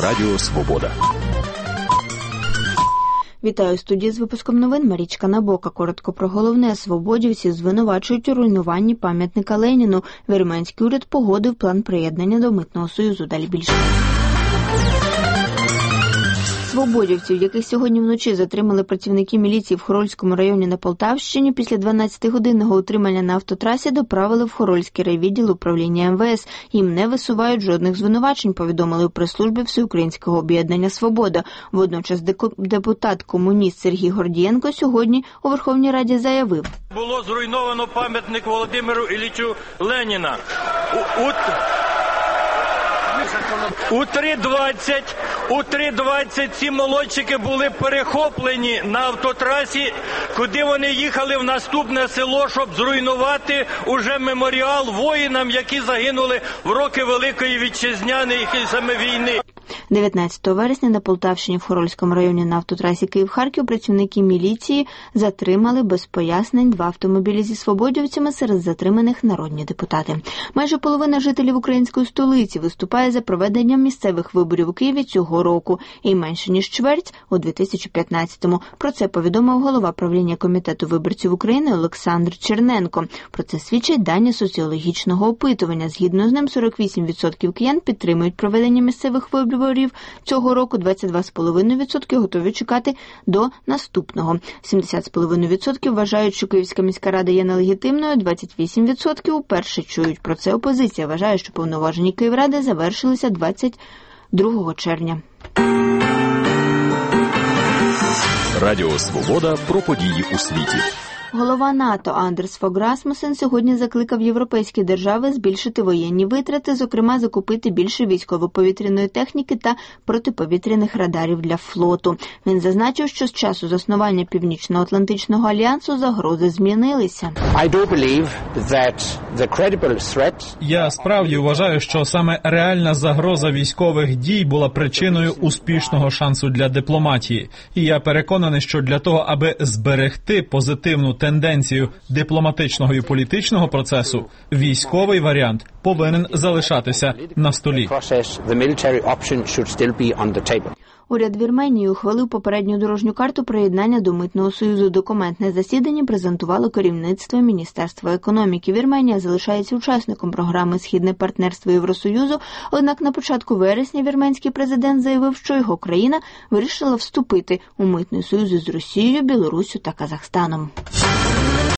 Радіо Свобода. Вітаю, студії з випуском новин Марічка Набока. Коротко про головне. Свободівці звинувачують у руйнуванні пам'ятника Леніну. Вірменський уряд погодив план приєднання до Митного союзу. Далі більше. Свободівців, яких сьогодні вночі затримали працівники міліції в Хорольському районі на Полтавщині, після 12-годинного утримання на автотрасі доправили в Хорольський райвідділ управління МВС. Їм не висувають жодних звинувачень, повідомили у прес-службі Всеукраїнського об'єднання «Свобода». Водночас депутат-комуніст Сергій Гордієнко сьогодні у Верховній Раді заявив: було зруйновано пам'ятник Володимиру Іллічу Леніна. У 3:20 ці молодчики були перехоплені на автотрасі, куди вони їхали в наступне село, щоб зруйнувати уже меморіал воїнам, які загинули в роки Великої Вітчизняної саме війни. 19 вересня на Полтавщині в Хорольському районі на автотрасі Київ-Харків працівники міліції затримали без пояснень 2 автомобілі зі свободівцями, серед затриманих народні депутати. Майже половина жителів української столиці виступає за проведенням місцевих виборів у Києві цього року і менше ніж чверть у 2015-му. Про це повідомив голова правління Комітету виборців України Олександр Черненко. Про це свідчать дані соціологічного опитування. Згідно з ним, 48% киян підтримують проведення місцевих виборів цього року, 22,5% готові чекати до наступного. 70,5% вважають, що Київська міська рада є нелегітимною, 28% уперше чують про це. Опозиція вважає, що повноваження Київради завершилися 22 червня. Радіо Свобода про події у світі. Голова НАТО Андерс Фог Расмусен сьогодні закликав європейські держави збільшити воєнні витрати, зокрема закупити більше військово-повітряної техніки та протиповітряних радарів для флоту. Він зазначив, що з часу заснування Північно-Атлантичного альянсу загрози змінилися. Я справді вважаю, що саме реальна загроза військових дій була причиною успішного шансу для дипломатії. І я переконаний, що для того, аби зберегти позитивну тенденцію дипломатичного і політичного процесу, військовий варіант повинен залишатися на столі. Уряд Вірменії ухвалив попередню дорожню карту приєднання до Митного союзу. Документ на засіданні презентувало керівництво Міністерства економіки. Вірменія залишається учасником програми «Східне партнерство Євросоюзу», однак на початку вересня вірменський президент заявив, що його країна вирішила вступити у Митний союз із Росією, Білоруссю та Казахстаном.